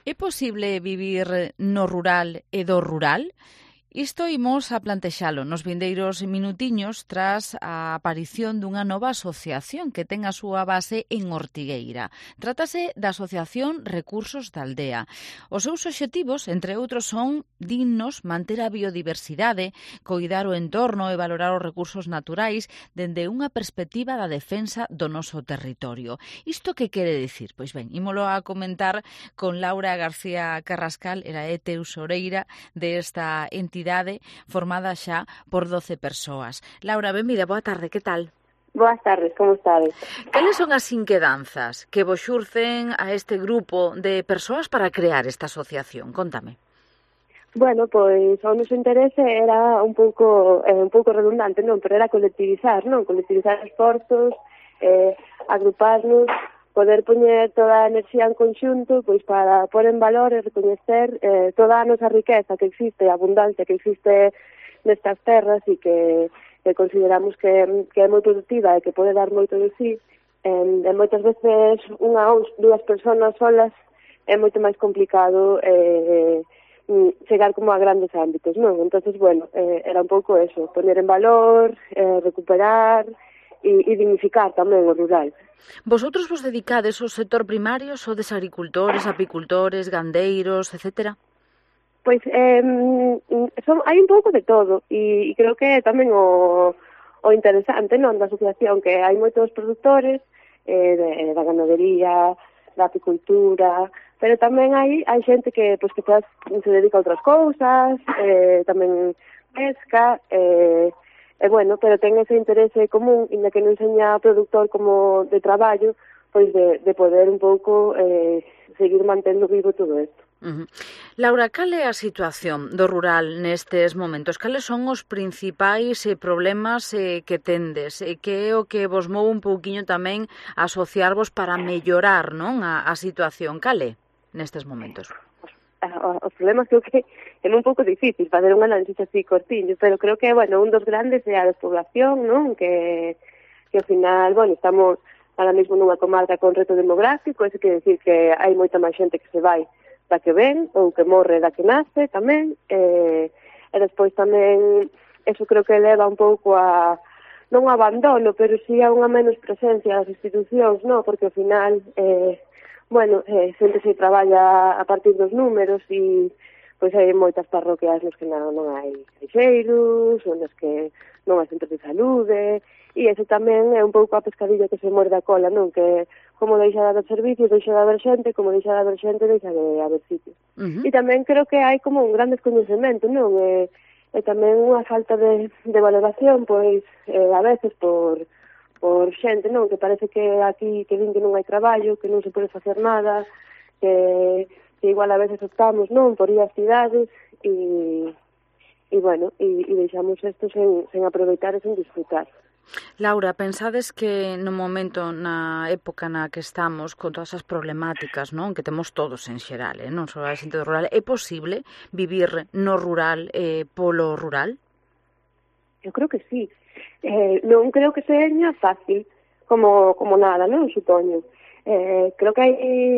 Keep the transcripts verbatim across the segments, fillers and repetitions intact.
É posible vivir no rural e do rural? Isto imos a plantexalo nos vindeiros minutiños tras a aparición dunha nova asociación que ten a súa base en Ortigueira. Trátase da Asociación Recursos da Aldea. Os seus obxectivos, entre outros, son dignos manter a biodiversidade, coidar o entorno e valorar os recursos naturais dende unha perspectiva da defensa do noso territorio. Isto que quere dicir? Pois ben, ímolo a comentar con Laura García Carrascal, era é teusoreira desta entidade formada xa por doce persoas. Laura, benvida, boa tarde, que tal? Boas tardes, como estades? Cales son as inquedanzas que vos xurcen a este grupo de persoas para crear esta asociación? Contame. Bueno, pois o noso interese era un pouco eh, un pouco redundante, non, pero era colectivizar, non, colectivizar esforzos, eh, agruparnos, poder poñer toda a enerxía en conxunto pois para pôr en valor e recoñecer eh, toda a nosa riqueza que existe, a abundancia que existe nestas terras e que, que consideramos que, que é moi productiva e que pode dar moito de sí. Eh, e moitas veces unha ou dúas persoas solas é moito máis complicado eh, chegar como a grandes ámbitos, non? Entonces, bueno, eh, era un pouco eso, poñer en valor, eh, recuperar e, e dignificar tamén o rural. Vosotros vos dedicades ao sector primario, sodes agricultores, apicultores, gandeiros, etcétera? Pois eh, son, hai un pouco de todo e, e creo que tamén o, o interesante, non, da asociación, que hai moitos produtores eh, de, da ganadería, da apicultura, pero tamén hai, hai xente que, pois, que se dedica a outras cousas, eh, tamén pesca, eh, E, bueno, pero ten ese interese común, inda que non seña produtor como de traballo, pois de, de poder un pouco eh, seguir mantendo vivo todo isto. Uh-huh. Laura, cal é a situación do rural nestes momentos? Cales son os principais eh, problemas eh, que tendes? E que é o que vos move un pouquiño tamén a asociarvos para mellorar, non, a, a situación? Cal é nestes momentos? Os problemas creo que é un pouco difícil fazer un análisis así cortiño, pero creo que, bueno, un dos grandes é a despoblación, non? Que, que ao final, bueno, estamos ahora mesmo nunha comarca con reto demográfico, eso quere decir que hai moita máis xente que se vai da que ven, ou que morre da que nace tamén, e, e despois tamén, eso creo que leva un pouco a, non a abandono, pero sí a unha menos presencia das institucións, non? Porque ao final, eh, bueno, eh, sempre se traballa a partir dos números e pois hai moitas parroquias nos que non, non hai caixeiros, ou nos que non hai centros de saúde, e ese tamén é un pouco a pescadilla que se morde a cola, non? Que como deixa de haber servicios, deixa de haber xente, como deixa de haber xente, deixa de haber sitios. Uh-huh. E tamén creo que hai como un gran descoñecemento, non? E, e tamén unha falta de, de valoración, pois, eh, a veces por por xente, non, que parece que aquí que din que non hai traballo, que non se pode facer nada, que, que igual a veces optamos, non, por ir ás cidades e, e bueno, e, e deixamos isto sen, sen aproveitar e sen disfrutar. Laura, pensades que no momento, na época na que estamos, con todas as problemáticas, non, que temos todos en xeral, eh, non só a xente do rural, é posible vivir no rural eh, polo rural? Eu creo que sí. Eh, non creo que seña fácil como, como nada, non, supoño. Eh, creo que hai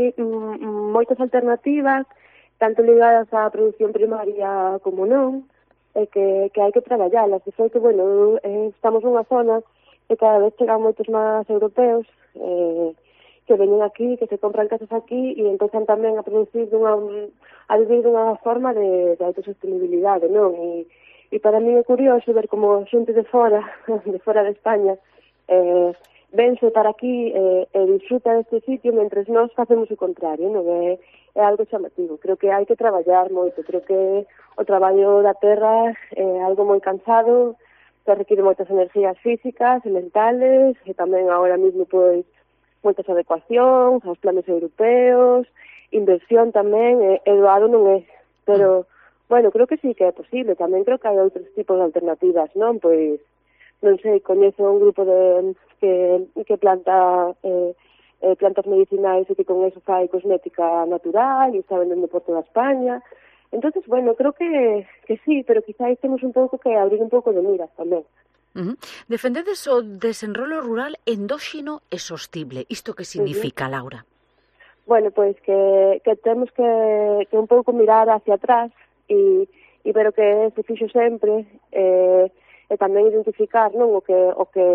mm, moitas alternativas, tanto ligadas á produción primaria como non, e que, que hai que traballarlas. De feito, bueno, eh, estamos nunha zona que cada vez chegan moitos máis europeos eh, que veñen aquí, que se compran casas aquí e empezan tamén a producir dunha, a vivir dunha forma de, de autosostenibilidade, non? E E para mí é curioso ver como xente de fora, de fora de España, eh, vense para aquí eh, e disfruta deste sitio, mentres nós facemos o contrario, non? É, é algo chamativo. Creo que hai que traballar moito, creo que o traballo da terra é algo moi cansado, que requiere moitas energías físicas e mentales, e tamén agora mesmo, pois, moitas adecuacións aos planes europeos, inversión tamén, e, e doado non é, pero... Bueno, creo que sí que é posible. Tamén creo que hai outros tipos de alternativas, non? Pois, non sei, coñezo un grupo de que, que planta eh, eh, plantas medicinais e que con eso fai cosmética natural e está vendendo por toda España. Entonces, bueno, creo que, que sí, pero quizás temos un pouco que abrir un pouco de miras tamén. Uh-huh. Defendedes o desenrolo rural endóxeno e sostible. Isto que significa, uh-huh. Laura? bueno, pois que, que temos que, que un pouco mirar hacia atrás e, e ver o que se fixo sempre, eh, e tamén identificar, non, o que o que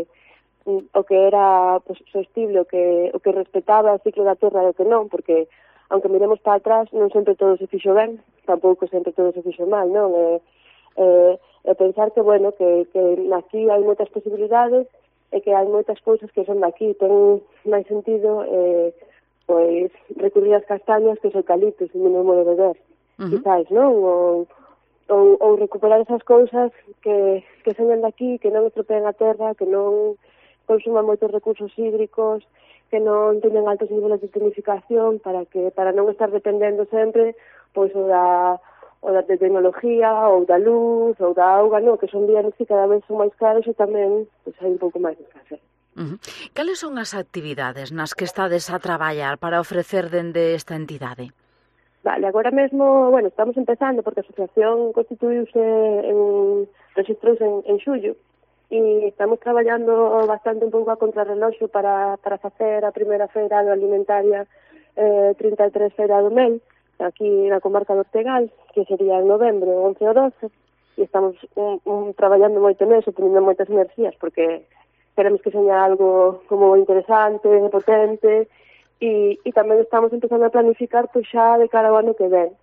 o que era pues, sostible, o que o que respetaba o ciclo da Terra e o que non, porque aunque miremos para atrás, non sempre todo se fixo ben, tampouco sempre todo se fixo mal, non? E, e, e pensar que, bueno, que, que aquí hai moitas posibilidades e que hai moitas cousas que son daqui, ten máis sentido eh, pois recurrir as castañas que os eucaliptos, e non modo de ver, uh-huh. quizás, non? Ou, ou, ou recuperar esas cousas que, que son daqui, que non estropean a terra, que non consuman moitos recursos hídricos, que non teñen altos niveles de tecnificación para que para non estar dependendo sempre pois o da ou da tecnología, ou da luz, ou da auga, non, que son bienes que cada vez son máis caros e tamén pois, hai un pouco máis de escasez. Uh-huh. Cales son as actividades nas que estades a traballar para ofrecer dende esta entidade? Vale, agora mesmo, bueno, estamos empezando porque a asociación constituíuse en registrouse en, en xullo e estamos traballando bastante un pouco a contrarreloxo para, para facer a primeira feira agroalimentaria eh, trinta e tres Feira do Mel, aquí na comarca do Ortegal, que sería en novembro, once ou doce, e estamos un, un, traballando moito neso, teniendo moitas enerxías, porque queremos que seña algo como interesante, potente, e, e tamén estamos empezando a planificar pois xa de cara ao ano que ven.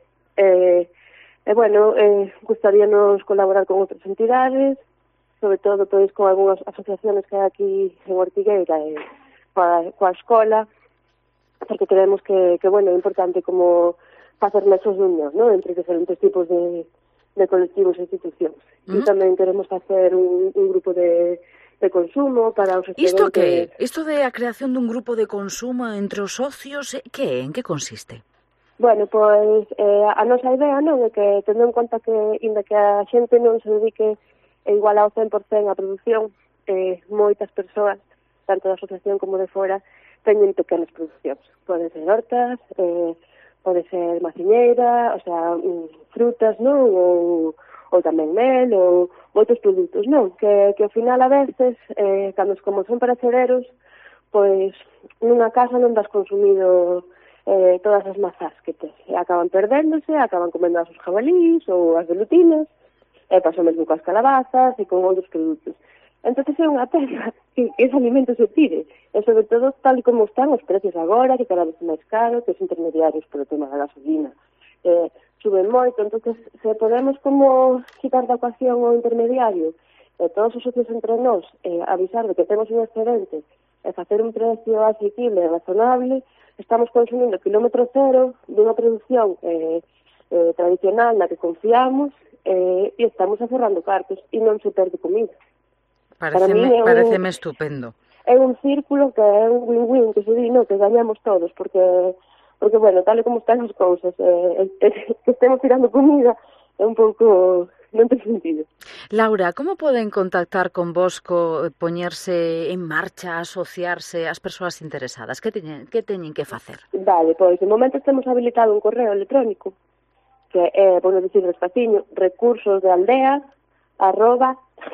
E, e bueno, eh, gustaríanos colaborar con outras entidades, sobre todo pois con algunhas asociaciones que hai aquí en Ortigueira e coa, coa escola, porque creemos que, que bueno, é importante como facer nexos de unión, ¿no? Entre diferentes tipos de, de colectivos e institucións. Uh-huh. E tamén queremos facer un, un grupo de, de consumo para os estudantes. Isto que? Isto de a creación dun grupo de consumo entre os socios, que é? En que consiste? Bueno, pois eh, a nosa idea, non, é que tendo en conta que inda que a xente non se dedique igual ao cen por cen a produción, eh, moitas persoas, tanto da asociación como de fora, teñen pequenas producións. Poden ser hortas, eh, pode ser maciñeira, o sea, frutas, non? Ou, ou tamén mel, ou moitos produtos, non? Que, que ao final a veces, eh, cando como son parecereros, pois nunha casa non das consumido eh, todas as mazás que tes. E acaban perdéndose, acaban comendo as os jabalís ou as velutinas, e pasou mesmo coas calabazas e con outros produtos. Entón, é unha pena que ese alimento se tire, e sobre todo tal como están os precios agora, que cada vez é máis caro, que os intermediarios por o tema da gasolina eh, suben moito. Entón, se podemos como quitar da ecuación o intermediario e todos os socios entre nós eh, avisar de que temos un excedente e facer un precio asequible e razonable, estamos consumindo kilómetro cero dunha produción eh, eh, tradicional na que confiamos eh, e estamos aforrando cartos e non se perde comida. Pareceme, pareceme estupendo. É un círculo que é un win-win, que se di, no, que gañamos todos, porque, porque bueno, tal e como están as cousas, eh, eh, que estemos tirando comida é un pouco, non ten sentido. Laura, como poden contactar con vos, co, poñerse en marcha, asociarse as persoas interesadas? Que teñen que, teñen que facer? Vale, pois, de momento temos habilitado un correo electrónico, que é, bueno, dicir despaciño, recursosdealdea arroba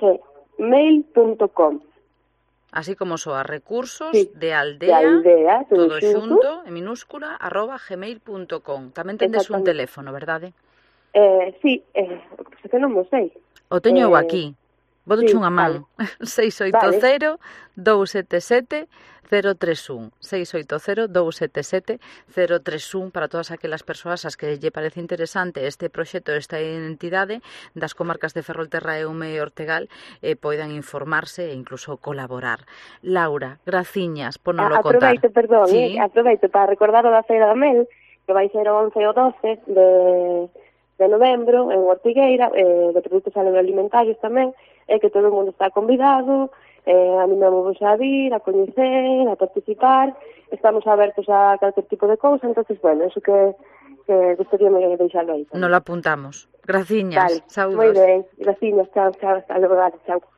gmail punto com. Así como soa, recursos sí, de aldea, de aldea todo, todo xunto, en minúscula, arroba gmail punto com. Tamén tendes un teléfono, verdade? Eh, sí, eh, que non mo sei. O teño eu eh, aquí. Vou sí, unha man. Vale. seis oito cero, dous sete sete, cero tres un. seis oito cero, dous sete sete, cero tres un para todas aquelas persoas as que lle parece interesante este proxecto, esta identidade das comarcas de Ferrolterra e Ume e Ortegal, eh, poidan informarse e incluso colaborar. Laura, graciñas por non lo contar. Aproveito, perdón, sí. eh, aproveito para recordar o da Feira da Mel, que vai ser o once e o doce de, de novembro en Ortigueira, eh, de produtos agroalimentarios tamén, é que todo o mundo está convidado, eh, animamos a vir, a coñecer, a participar, estamos abertos a calquer tipo de cousa, entonces, bueno, eso que, que gustaríame deixarlo aí. Non lo apuntamos. Graciñas, vale. saúdos. Moi ben, graciñas, chao, chao, hasta logo, chao.